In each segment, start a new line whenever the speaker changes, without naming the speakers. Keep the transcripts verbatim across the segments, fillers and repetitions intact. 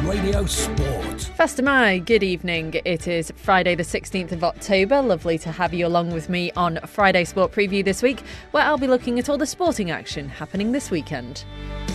Radio Sport.
Fastyr mie, good evening. It is Friday the sixteenth of October. Lovely to have you along with me on Friday Sport Preview this week, where I'll be looking at all the sporting action happening this weekend.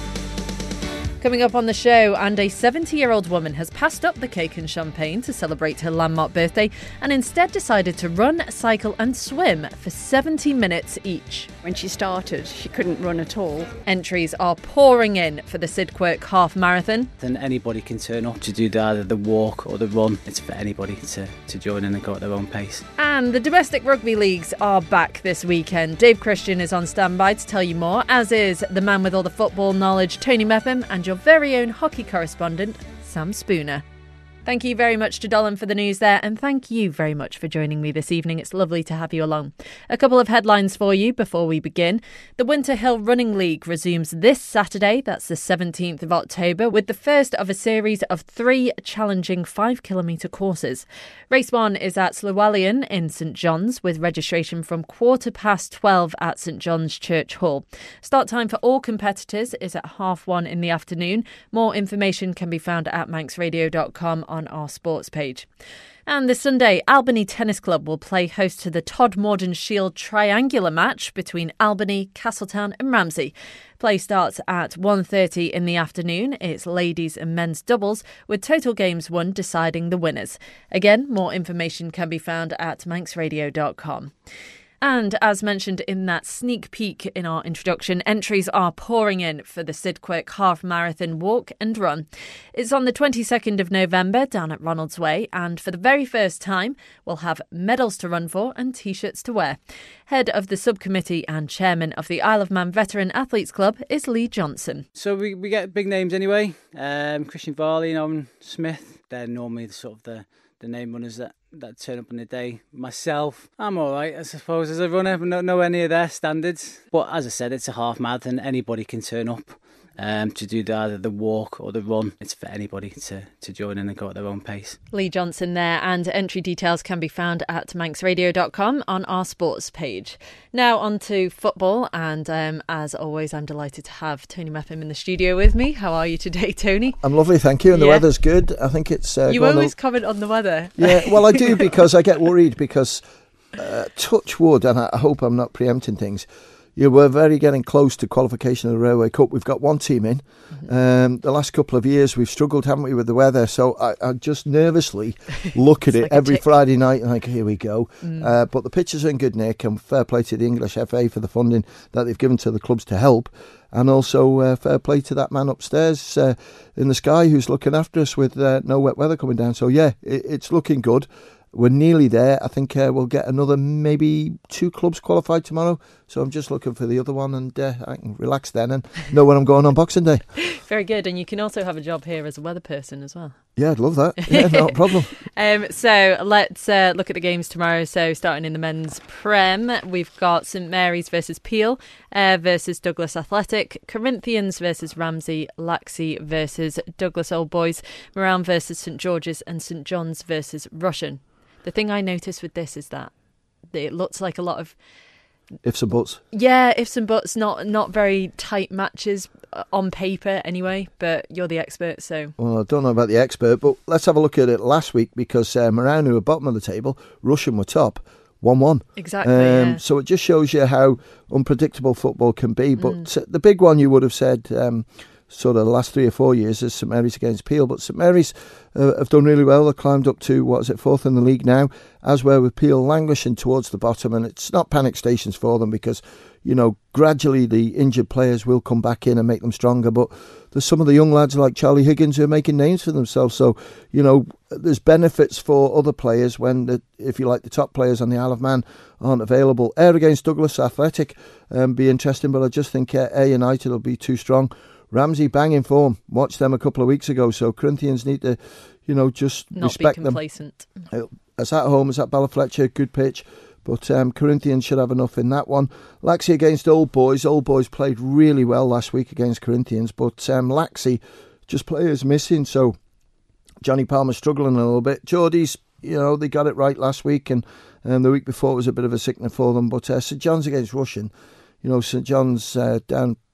Coming up on the show, and a seventy-year-old woman has passed up the cake and champagne to celebrate her landmark birthday and instead decided to run, cycle and swim for seventy minutes each.
When she started, she couldn't run at all.
Entries are pouring in for the Sidquirk Half Marathon.
Then anybody can turn up to do the, either the walk or the run. It's for anybody to, to join in and go at their own pace.
And the domestic rugby leagues are back this weekend. Dave Christian is on standby to tell you more, as is the man with all the football knowledge, Tony Mepham, and your very own hockey correspondent, Sam Spooner. Thank you very much to Dolan for the news there, and thank you very much for joining me this evening. It's lovely to have you along. A couple of headlines for you before we begin. The Winter Hill Running League resumes this Saturday, that's the seventeenth of October, with the first of a series of three challenging five kilometre courses. Race one is at Llywelyn in St John's, with registration from quarter past twelve at St John's Church Hall. Start time for all competitors is at half one in the afternoon. More information can be found at manx radio dot com on our sports page. And this Sunday, Albany Tennis Club will play host to the Todd Morden Shield triangular match between Albany, Castletown and Ramsey. Play starts at one thirty in the afternoon. It's ladies and men's doubles, with total games won deciding the winners. Again, more information can be found at manx radio dot com. And as mentioned in that sneak peek in our introduction, entries are pouring in for the Sidquirk Half Marathon Walk and Run. It's on the twenty-second of November down at Ronalds Way, and for the very first time, we'll have medals to run for and T-shirts to wear. Head of the subcommittee and chairman of the Isle of Man Veteran Athletes Club is Lee Johnson.
So we, we get big names anyway. Um, Christian Varley and Owen Smith, they're normally the sort of the, the name runners that that turn up on the day. Myself, I'm all right, I suppose, as a runner. I don't know any of their standards. But as I said, it's a half marathon. Anybody can turn up um, to do the, either the walk or the run. It's for anybody to, to join in and go at their own pace.
Lee Johnson there, and entry details can be found at manx radio dot com on our sports page. Now on to football, and um, as always, I'm delighted to have Tony Mepham in the studio with me. How are you today, Tony?
I'm lovely, thank you, and the
yeah.
weather's good. I think it's... Uh,
you always on... comment on the weather.
Yeah, well, I do, because I get worried, because uh, touch wood, and I hope I'm not preempting things, you were very getting close to qualification of the Railway Cup. We've got one team in. Mm-hmm. Um, the last couple of years we've struggled, haven't we, with the weather? So I, I just nervously look at it like every Friday night and like, here we go. Mm. Uh, but the pitches are in good nick, and fair play to the English F A for the funding that they've given to the clubs to help. And also uh, fair play to that man upstairs uh, in the sky who's looking after us with uh, no wet weather coming down. So yeah, it, it's looking good. We're nearly there. I think uh, we'll get another maybe two clubs qualified tomorrow. So I'm just looking for the other one, and uh, I can relax then and know when I'm going on Boxing Day.
Very good. And you can also have a job here as a weather person as well.
Yeah, I'd love that. Yeah, not a problem.
um, so let's uh, look at the games tomorrow. So starting in the men's Prem, we've got St Mary's versus Peel uh, versus Douglas Athletic, Corinthians versus Ramsey, Laxey versus Douglas Old Boys, Moran versus St George's, and St John's versus Rushen. The thing I noticed with this is that it looks like a lot of
ifs and buts.
Yeah, ifs and buts, not not very tight matches on paper anyway, but you're the expert, so...
Well, I don't know about the expert, but let's have a look at it last week, because uh, Moran, who were bottom of the table, Rushen were top, one one.
Exactly, um, yeah.
So it just shows you how unpredictable football can be, but
mm.
the big one you would have said... Um, sort of the last three or four years is St Mary's against Peel, but St Mary's uh, have done really well. They've climbed up to, what is it, fourth in the league now, as well with Peel languishing towards the bottom, and it's not panic stations for them, because, you know, gradually the injured players will come back in and make them stronger, but there's some of the young lads like Charlie Higgins who are making names for themselves, so, you know, there's benefits for other players when, the, if you like, the top players on the Isle of Man aren't available. Ayr against Douglas Athletic, um, be interesting, but I just think uh, Ayr United will be too strong. Ramsey banging form. Watched them a couple of weeks ago, so Corinthians need to, you know, just
not
respect
be complacent.
them. It's at home, it's at Ballafletcher, good pitch, but um, Corinthians should have enough in that one. Laxey against Old Boys. Old Boys played really well last week against Corinthians, but um, Laxey, just players missing, so Johnny Palmer struggling a little bit. Geordies, you know, they got it right last week, and, and the week before was a bit of a sickener for them, but uh, St John's against Rushen. You know, St John's uh, down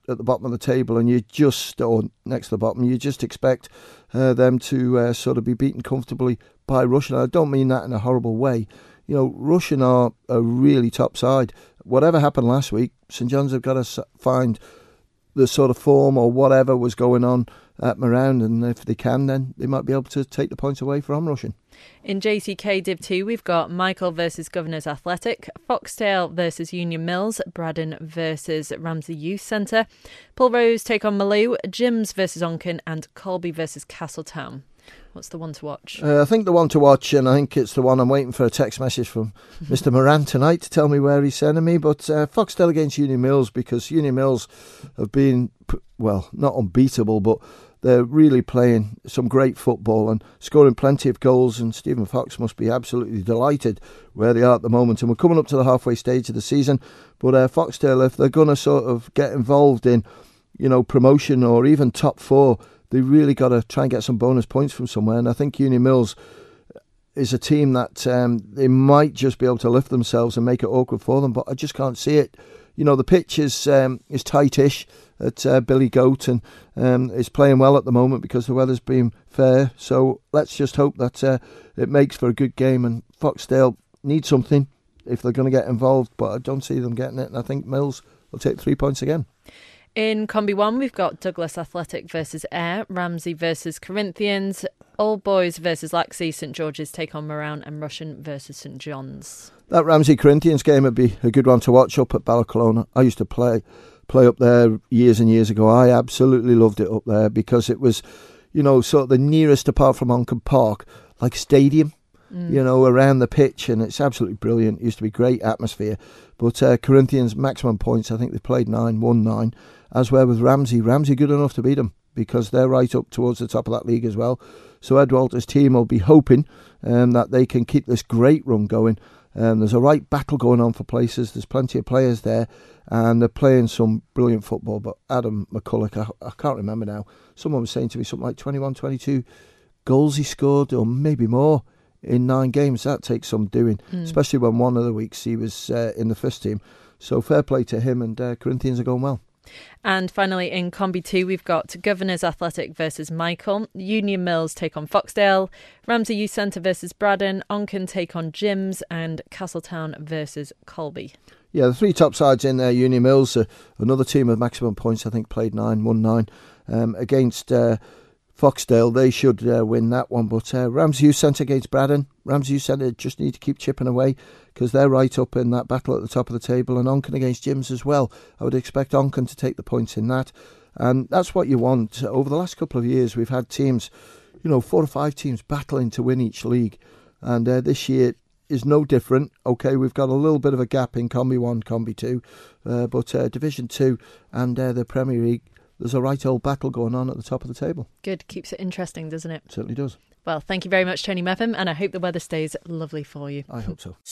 at the bottom of the table, and you just, or next to the bottom, you just expect uh, them to uh, sort of be beaten comfortably by Russian. I don't mean that in a horrible way. You know, Russian are a really top side. Whatever happened last week, St John's have got to find the sort of form or whatever was going on at Moran, and if they can, then they might be able to take the points away from Russian.
In J C K Div two, we've got Michael versus Governors Athletic, Foxdale versus Union Mills, Braddon versus Ramsey Youth Centre, Pulrose take on Maloo, Jims versus Onken, and Colby versus Castletown. What's the one to watch?
Uh, I think the one to watch, and I think it's the one I'm waiting for a text message from Mister Moran tonight to tell me where he's sending me. But uh, Foxdale against Union Mills, because Union Mills have been, well, not unbeatable, but they're really playing some great football and scoring plenty of goals. And Stephen Fox must be absolutely delighted where they are at the moment. And we're coming up to the halfway stage of the season. But uh, Foxdale, if they're going to sort of get involved in, you know, promotion or even top four, they really got to try and get some bonus points from somewhere. And I think Union Mills is a team that um, they might just be able to lift themselves and make it awkward for them, but I just can't see it. You know, the pitch is um, is tightish at uh, Billy Goat, and um, is playing well at the moment because the weather's been fair. So let's just hope that uh, it makes for a good game. And Foxdale need something if they're going to get involved, but I don't see them getting it. And I think Mills will take three points again.
In Combi one, we've got Douglas Athletic versus Ayr, Ramsey versus Corinthians, Old Boys versus Laxey, St George's take on Moran, and Russian versus St John's.
That Ramsey Corinthians game would be a good one to watch up at Ballaclona. I used to play play up there years and years ago. I absolutely loved it up there because it was, you know, sort of the nearest, apart from Onken Park, like stadium, mm. you know, around the pitch, and it's absolutely brilliant. It used to be great atmosphere. But uh, Corinthians, maximum points, I think they played nine, won nine. As well with Ramsey. Ramsey good enough to beat them because they're right up towards the top of that league as well. So Ed Walter's team will be hoping um, that they can keep this great run going. Um, there's a right battle going on for places. There's plenty of players there, and they're playing some brilliant football. But Adam McCulloch, I, I can't remember now, someone was saying to me something like twenty-one, twenty-two goals he scored, or maybe more, in nine games. That takes some doing, mm. especially when one of the weeks he was uh, in the first team. So fair play to him, and uh, Corinthians are going well.
And finally, in Combi two, we've got Governors Athletic versus Michael, Union Mills take on Foxdale, Ramsey Youth Centre versus Braddon, Onken take on Jims, and Castletown versus Colby.
Yeah, the three top sides in there, Union Mills, uh, another team with maximum points, I think played nine, won nine, um, against uh, Foxdale. They should uh, win that one. But uh, Ramsey Youth Centre against Braddon, Ramsey Youth Centre just need to keep chipping away because they're right up in that battle at the top of the table, and Onken against Jims as well. I would expect Onken to take the points in that, and that's what you want. Over the last couple of years, we've had teams, you know, four or five teams battling to win each league, and uh, this year is no different. Okay, we've got a little bit of a gap in Combi one, Combi two, uh, but uh, Division two and uh, the Premier League, there's a right old battle going on at the top of the table.
Good, keeps it interesting, doesn't it?
Certainly does.
Well, thank you very much, Tony Mepham, and I hope the weather stays lovely for you.
I hope so.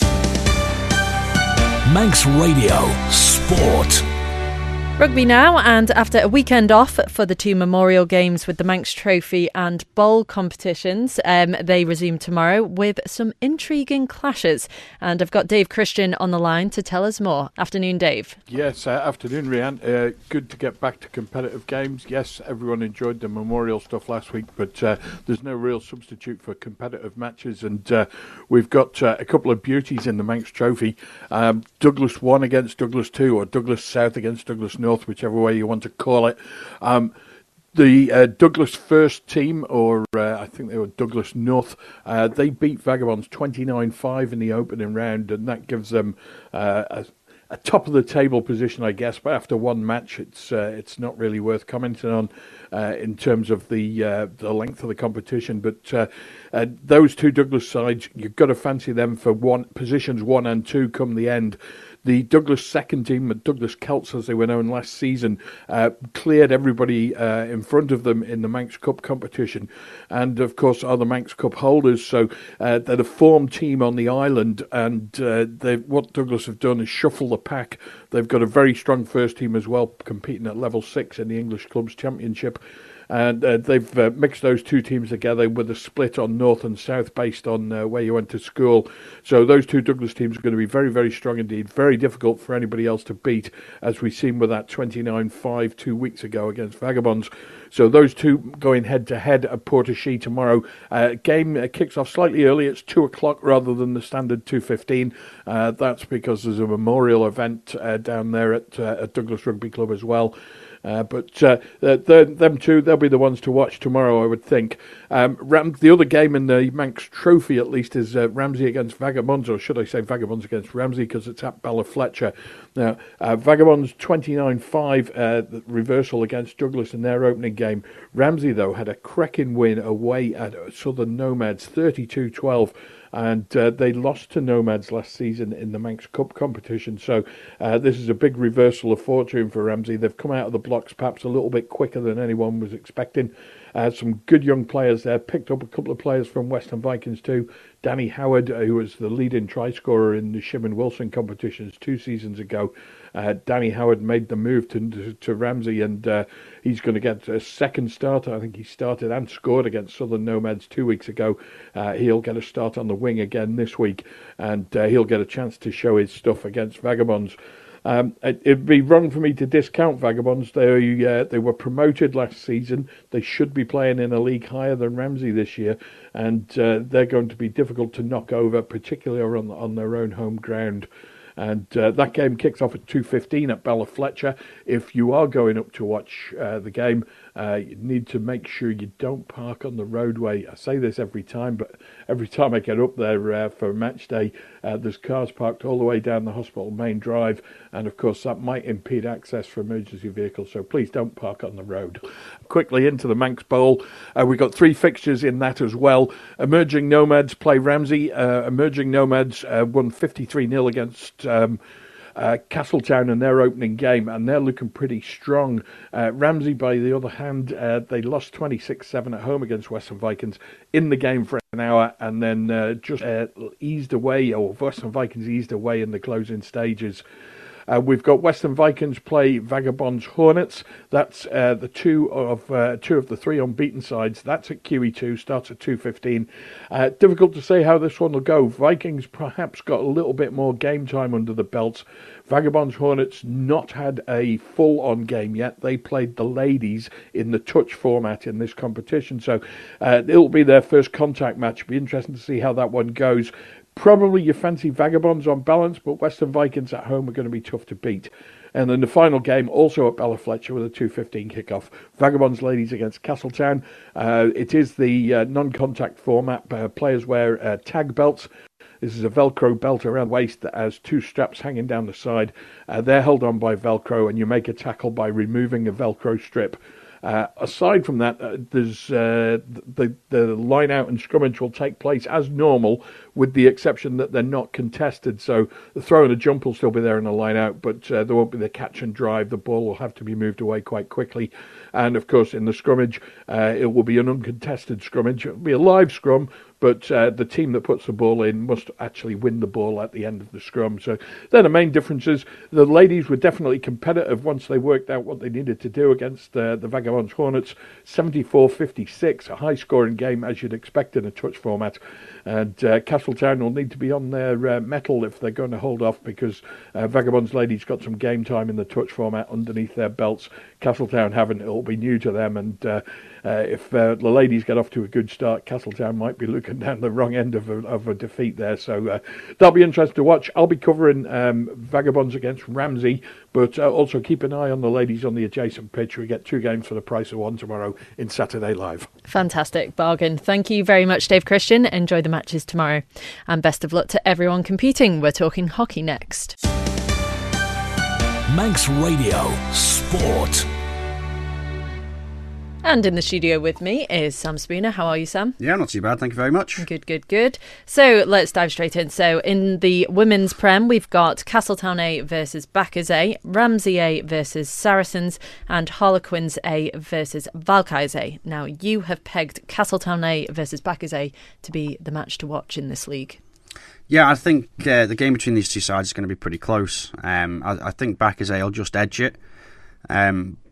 Manx Radio Sport.
Rugby now, and after a weekend off for the two memorial games with the Manx Trophy and Bowl competitions, um, they resume tomorrow with some intriguing clashes. And I've got Dave Christian on the line to tell us more. Afternoon, Dave.
Yes, uh, afternoon, Rianne. Uh, good to get back to competitive games. Yes, everyone enjoyed the memorial stuff last week, but uh, there's no real substitute for competitive matches. And uh, we've got uh, a couple of beauties in the Manx Trophy. Um, Douglas one against Douglas two, or Douglas South against Douglas North, whichever way you want to call it. Um, the uh, Douglas first team, or uh, I think they were Douglas North, uh, they beat Vagabonds twenty-nine five in the opening round, and that gives them uh, a, a top of the table position, I guess. But after one match, it's uh, it's not really worth commenting on uh, in terms of the uh, the length of the competition. But uh, uh, those two Douglas sides, you've got to fancy them for one positions one and two come the end. The Douglas second team, Douglas Celts as they were known last season, uh, cleared everybody uh, in front of them in the Manx Cup competition, and of course are the Manx Cup holders. So uh, they're the form team on the island, and uh, what Douglas have done is shuffle the pack. They've got a very strong first team as well, competing at level six in the English Clubs Championship. And uh, they've uh, mixed those two teams together with a split on north and south based on uh, where you went to school. So those two Douglas teams are going to be very, very strong indeed. Very difficult for anybody else to beat, as we've seen with that twenty-nine five two weeks ago against Vagabonds. So those two going head-to-head at Portachee tomorrow. Uh, game uh, kicks off slightly early. It's two o'clock rather than the standard two fifteen. Uh, that's because there's a memorial event uh, down there at, uh, at Douglas Rugby Club as well. Uh, but uh, them two, they'll be the ones to watch tomorrow, I would think. Um, Ram- the other game in the Manx Trophy, at least, is uh, Ramsey against Vagabonds, or should I say Vagabonds against Ramsey, because it's at Ballafletcher. Now, uh, Vagabonds twenty-nine five uh, reversal against Douglas in their opening game. Ramsey, though, had a cracking win away at Southern Nomads, thirty-two twelve. And uh, they lost to Nomads last season in the Manx Cup competition. So uh, this is a big reversal of fortune for Ramsey. They've come out of the blocks perhaps a little bit quicker than anyone was expecting. Uh, some good young players there. Picked up a couple of players from Western Vikings too. Danny Howard, uh, who was the leading try scorer in the Shimon Wilson competitions two seasons ago. Uh, Danny Howard made the move to to, to Ramsey, and uh, he's going to get a second start. I think he started and scored against Southern Nomads two weeks ago. Uh, he'll get a start on the wing again this week, and uh, he'll get a chance to show his stuff against Vagabonds. Um, it, it'd be wrong for me to discount Vagabonds. They uh, they were promoted last season. They should be playing in a league higher than Ramsey this year, and uh, they're going to be difficult to knock over, particularly on on their own home ground. And uh, that game kicks off at two fifteen at Ballafletcher. If you are going up to watch uh, the game, uh, you need to make sure you don't park on the roadway. I say this every time, but every time I get up there uh, for a match day, uh, there's cars parked all the way down the hospital main drive. And of course, that might impede access for emergency vehicles. So please don't park on the road. Quickly into the Manx Bowl. Uh, we've got three fixtures in that as well. Emerging Nomads play Ramsey. Uh, Emerging Nomads uh, won fifty-three nil against Um, uh, Castletown in their opening game, and they're looking pretty strong. Uh, Ramsey, by the other hand, uh, they lost twenty-six seven at home against Western Vikings in the game for an hour, and then uh, just uh, eased away, or Western Vikings eased away in the closing stages. Uh, we've got Western Vikings play Vagabonds Hornets. That's uh, the two of uh, two of the three unbeaten sides. That's at Q E two, starts at two fifteen. Uh, difficult to say how this one will go. Vikings perhaps got a little bit more game time under the belts. Vagabonds Hornets not had a full-on game yet. They played the ladies in the touch format in this competition. So uh, it'll be their first contact match. It'll be interesting to see how that one goes. Probably you fancy Vagabonds on balance, but Western Vikings at home are going to be tough to beat. And then the final game, also at Ballafletcher with a two fifteen kickoff. Vagabonds ladies against Castletown. Uh, it is the uh, non-contact format. Uh, players wear uh, tag belts. This is a Velcro belt around the waist that has two straps hanging down the side. Uh, they're held on by Velcro, and you make a tackle by removing a Velcro strip. Uh, aside from that, uh, there's uh, the the line out and scrummage will take place as normal, with the exception that they're not contested. So the throw and the jump will still be there in the line out, but uh, there won't be the catch and drive. The ball will have to be moved away quite quickly. And of course, in the scrummage, uh, it will be an uncontested scrummage. It'll be a live scrum, but uh, the team that puts the ball in must actually win the ball at the end of the scrum. So they're the main differences. The ladies were definitely competitive once they worked out what they needed to do against uh, the Vagabonds Hornets. seventy-four fifty-six, a high-scoring game as you'd expect in a touch format. And uh, Castletown will need to be on their uh, mettle if they're going to hold off, because uh, Vagabonds ladies got some game time in the touch format underneath their belts. Castletown haven't. It'll be new to them, and uh, uh, if uh, the ladies get off to a good start, Castletown might be looking down the wrong end of a, of a defeat there. So uh, that'll be interesting to watch. I'll be covering um, Vagabonds against Ramsey, but uh, also keep an eye on the ladies on the adjacent pitch. We get two games for the price of one tomorrow in Saturday Live.
Fantastic bargain. Thank you very much, Dave Christian. Enjoy the matches tomorrow. And best of luck to everyone competing. We're talking hockey next.
Manx Radio Sport.
And in the studio with me is Sam Spooner. How are you, Sam?
Yeah, not too bad. Thank you very much.
Good, good, good. So let's dive straight in. So in the Women's Prem, we've got Castletown A versus Backers A, Ramsey A versus Saracens, and Harlequins A versus Valkyries A. Now, you have pegged Castletown A versus Backers A to be the match to watch in this league.
Yeah, I think uh, the game between these two sides is going to be pretty close. Um, I, I think Backers A will just edge it. Um,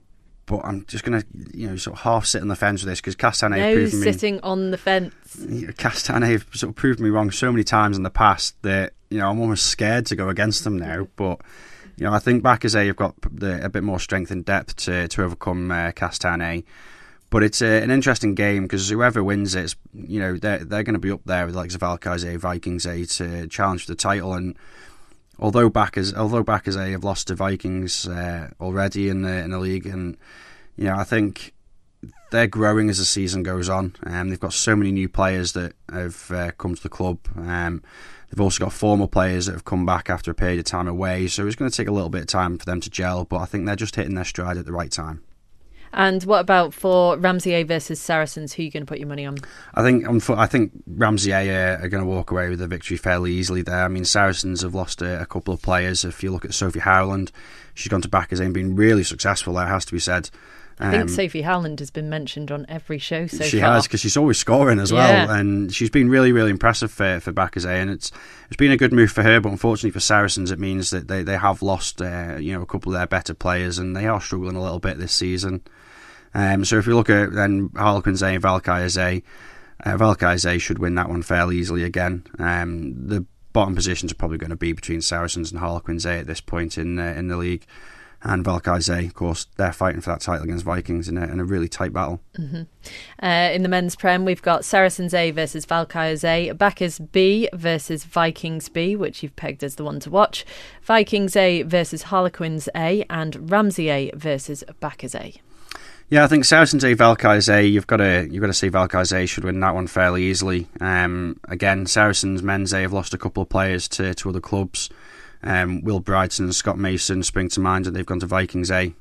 but I'm just going to, you know, sort of half sit on the fence with this because Castagne
no
have proven me...
sitting on the fence.
Castagne have sort of proved me wrong so many times in the past that, you know, I'm almost scared to go against them now. But, you know, I think Bacazet have got the, a bit more strength and depth to, to overcome uh, Castagne. But it's a, an interesting game because whoever wins it, you know, they're, they're going to be up there with like Valkyrie, Vikings A to challenge for the title. And although Bacazet, although Bacazet have lost to Vikings uh, already in the in the league, and you know, I think they're growing as the season goes on. Um, they've got so many new players that have uh, come to the club. Um, they've also got former players that have come back after a period of time away. So it's going to take a little bit of time for them to gel. But I think they're just hitting their stride at the right time.
And what about for Ramsey versus Saracens? Who are you going to put your money on?
I think I think Ramsey are, are going to walk away with the victory fairly easily there. I mean, Saracens have lost a, a couple of players. If you look at Sophie Howland, she's gone to Bacazet and been really successful there, has to be said.
I think um, Sophie Howland has been mentioned on every show so
she
far. She
has, because she's always scoring as well.
Yeah.
And she's been really, really impressive for, for Bacazet. And it's it's been a good move for her, but unfortunately for Saracens, it means that they, they have lost uh, you know, a couple of their better players, and they are struggling a little bit this season. Um, so if you look at then Harlequins A and Valkyries A, uh, Valkyries A should win that one fairly easily again. Um, the bottom positions are probably going to be between Saracens and Harlequins A at this point in uh, in the league. And Valkyries A, of course, they're fighting for that title against Vikings in a, in a really tight battle.
Mm-hmm. Uh, in the men's Prem, we've got Saracens A versus Valkyries A, Bacchus B versus Vikings B, which you've pegged as the one to watch, Vikings A versus Harlequins A, and Ramsey A versus Bacchus A.
Yeah, I think Saracens A, Valkyries A, you've got to you've got to say Valkyries A should win that one fairly easily. Um, again, Saracens men's A have lost a couple of players to, to other clubs. Um, Will Brighton and Scott Mason spring to mind, and they've gone to Vikings A.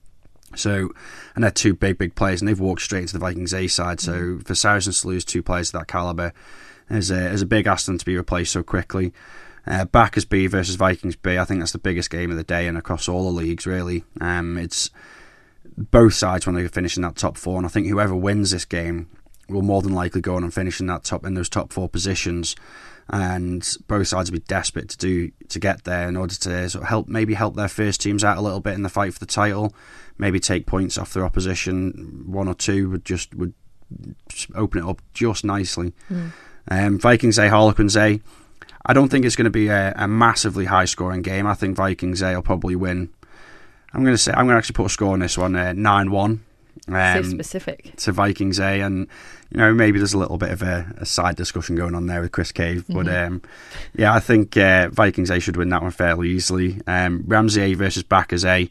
So, and they're two big, big players, and they've walked straight into the Vikings A side. So, mm-hmm. for Saracens to lose two players of that calibre is a, is a big ask them to be replaced so quickly. Uh, Bacchus B versus Vikings B, I think that's the biggest game of the day, and across all the leagues, really. Um, it's both sides when they finish in that top four, and I think whoever wins this game will more than likely go on and finish in that top in those top four positions. And both sides will be desperate to do to get there in order to sort of help maybe help their first teams out a little bit in the fight for the title, maybe take points off their opposition. One or two would just would open it up just nicely. Mm. Um, Vikings A, Harlequins A. I don't think it's going to be a, a massively high scoring game. I think Vikings A will probably win. I'm going to say I'm going to actually put a score on this one, uh, nine one.
Um, so specific
to Vikings A, and you know maybe there's a little bit of a, a side discussion going on there with Chris Cave, mm-hmm. but um, yeah, I think uh, Vikings A should win that one fairly easily. Um, Ramsey A versus Bacchus A,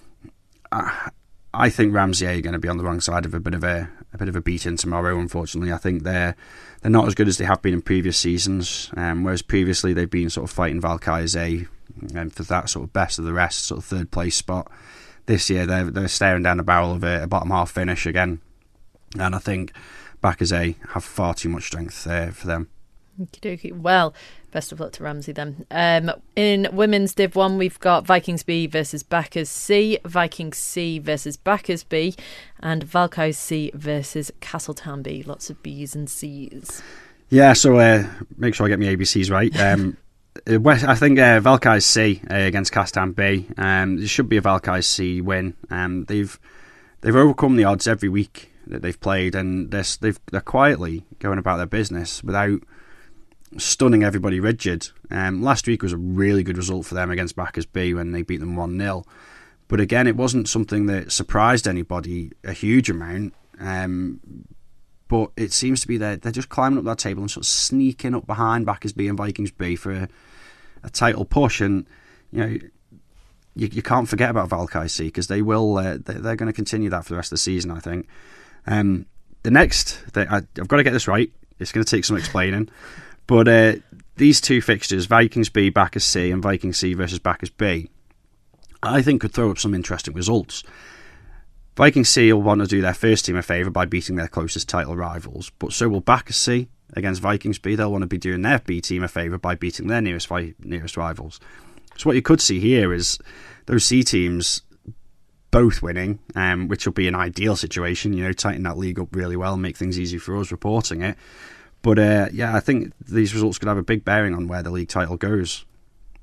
I, I think Ramsey A are going to be on the wrong side of a bit of a, a bit of a beating tomorrow. Unfortunately, I think they're they're not as good as they have been in previous seasons. Um, whereas previously they've been sort of fighting Valkyries A um, for that sort of best of the rest, sort of third place spot. This year they're they're staring down the barrel of a, a bottom half finish again, and I think Bacchus A have far too much strength there for them.
Okey-dokey. Well, best of luck to Ramsey then. Um, in women's Div one, we've got Vikings B versus Bacchus C, Vikings C versus Bacchus B, and Valkyries C versus Castletown B. Lots of B's and C's.
Yeah, so uh, make sure I get my A B Cs right. Um, I think uh, Valkyries C uh, against Castletown B. Um, it should be a Valkyries C win. Um, they've they've overcome the odds every week that they've played, and they're they've, they're quietly going about their business without stunning everybody rigid. Um, last week was a really good result for them against Bacchus B when they beat them one nil. But again, it wasn't something that surprised anybody a huge amount. Um, But it seems to be that they're just climbing up that table and sort of sneaking up behind Bacchus B and Vikings B for a, a title push. And you know, you, you can't forget about Valkyries C because they will. Uh, they, they're going to continue that for the rest of the season, I think. Um, the next, they, I, I've got to get this right. It's going to take some explaining. But uh, these two fixtures, Vikings B, Bacchus C, and Vikings C versus Bacchus B, I think could throw up some interesting results. Vikings C will want to do their first team a favour by beating their closest title rivals, but so will Bacchus C against Vikings B. They'll want to be doing their B team a favour by beating their nearest vi- nearest rivals. So what you could see here is those C teams both winning, um, which will be an ideal situation, you know, tighten that league up really well and make things easy for us reporting it. But uh, yeah, I think these results could have a big bearing on where the league title goes.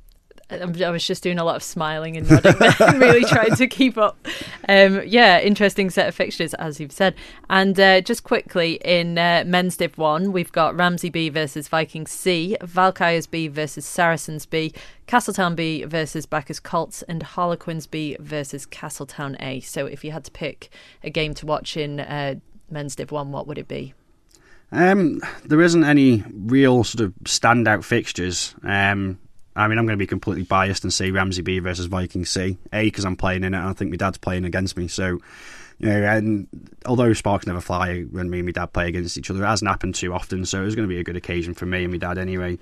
I was just doing a lot of smiling and nodding there, really trying to keep up. Um, yeah, interesting set of fixtures, as you've said. And uh, just quickly, in uh, men's Div one, we've got Ramsey B versus Vikings C, Valkyries B versus Saracens B, Castletown B versus Bacchus Colts, and Harlequins B versus Castletown A. So if you had to pick a game to watch in uh, men's Div one, what would it be?
Um, there isn't any real sort of standout fixtures. Um I mean, I'm going to be completely biased and say Ramsey B versus Viking C. A, because I'm playing in it, and I think my dad's playing against me. So, you know, and although sparks never fly when me and my dad play against each other, it hasn't happened too often. So it was going to be a good occasion for me and my dad anyway.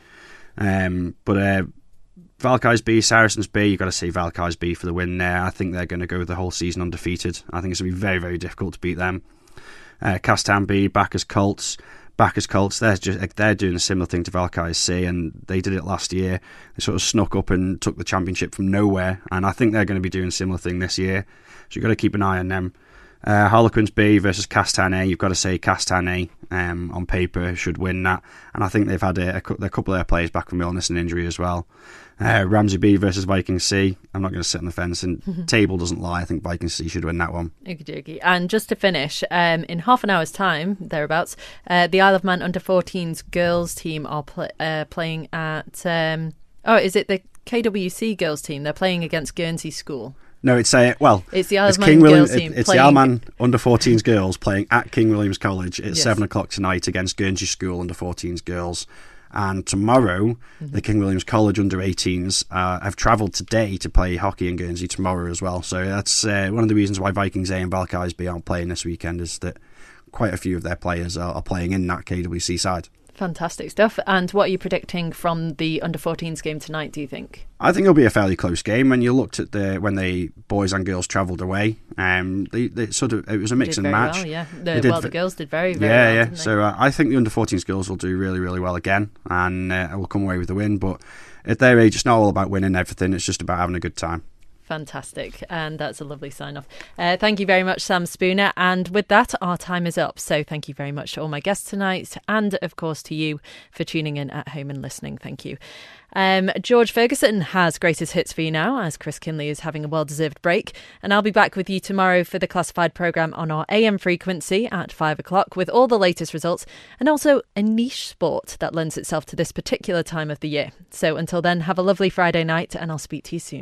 Um, but uh, Valkyries B, Saracens B, you've got to say Valkyries B for the win there. I think they're going to go the whole season undefeated. I think it's going to be very, very difficult to beat them. Uh, Castan B, Bacchus Colts. Bacchus Colts, they're just they're doing a similar thing to Valkyries C, and they did it last year. They sort of snuck up and took the championship from nowhere, and I think they're going to be doing a similar thing this year. So you've got to keep an eye on them. Uh, Harlequins B versus Castan A, you've got to say Castan A um, on paper should win that, and I think they've had a, a, a couple of their players back from illness and injury as well. Uh, Ramsey B versus Viking C. I'm not going to sit on the fence, and table doesn't lie. I think Viking C should win that one.
Okie dokie. And just to finish, um, in half an hour's time, thereabouts, uh, the Isle of Man under fourteens girls team are pl- uh, playing at... Um, oh, is it the K W C girls team? They're playing against Guernsey School.
No, it's a well.
It's the Isle of Man
King William,
girls team.
It's
playing...
the Isle of Man under fourteens girls playing at King William's College at
Yes.
seven o'clock tonight against Guernsey School under fourteens girls. And tomorrow, mm-hmm. the King William's College under eighteens uh, have travelled today to play hockey in Guernsey tomorrow as well. So that's uh, one of the reasons why Vikings A and Valkyries B aren't playing this weekend, is that quite a few of their players are, are playing in that K W C side.
Fantastic stuff. And what are you predicting from the under fourteens game tonight, do you think?
I think it'll be a fairly close game. When you looked at the when the boys and girls travelled away, um, they, they sort of it was a mix
did
and
very
match.
Well, yeah. The,
They did
well, the
v-
girls did very, very
yeah,
well.
yeah.
Didn't they?
So uh, I think the under fourteens girls will do really, really well again, and uh, will come away with the win. But at their age, it's not all about winning everything. It's just about having a good time.
Fantastic. And that's a lovely sign off. Uh, thank you very much, Sam Spooner. And with that, our time is up. So thank you very much to all my guests tonight. And of course to you for tuning in at home and listening. Thank you. Um, George Ferguson has greatest hits for you now, as Chris Kinley is having a well-deserved break. And I'll be back with you tomorrow for the classified programme on our A M frequency at five o'clock with all the latest results and also a niche sport that lends itself to this particular time of the year. So until then, have a lovely Friday night and I'll speak to you soon.